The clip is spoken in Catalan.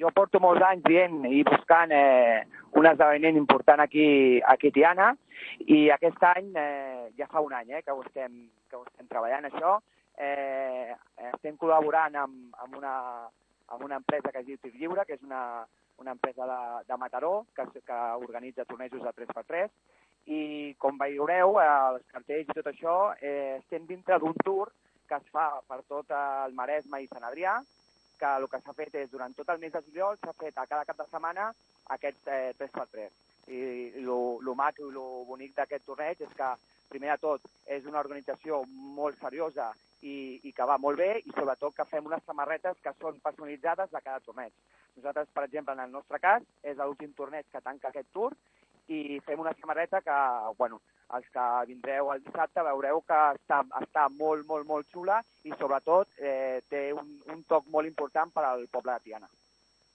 jo porto molts anys dient i buscant un esdeveniment important aquí a Tiana, i aquest any, ja fa un any que ho estem treballant, això. Estem col·laborant amb una empresa que es diu Tir Lliure, que és una empresa de Mataró, que organitza tornejos de 3x3, i com veureu, els cartells i tot això, estem dintre d'un tour que es fa per tot el Maresme i Sant Adrià, que el que s'ha fet és, durant tot el mes de juliol, s'ha fet a cada cap de setmana aquest 3x3. I el maco i el bonic d'aquest torneig és que, primer de tot, és una organització molt seriosa i que va molt bé, i sobretot que fem unes samarretes que són personalitzades de cada torneig. Nosaltres, per exemple, en el nostre cas, és l'últim torneig que tanca aquest tour, i fem una samarreta que, bueno, els que vindreu el dissabte veureu que està molt, molt, molt xula, i sobretot té un toc molt important per al poble de Tiana.